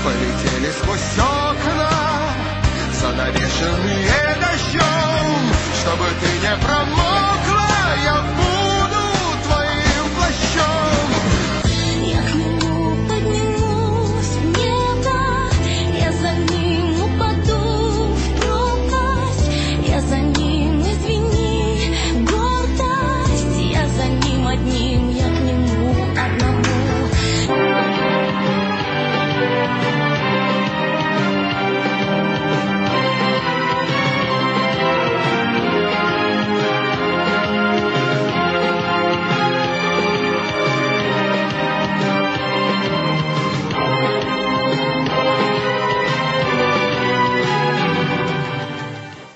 полетели сквозь окна, занавешенные дождем, чтобы ты не промок.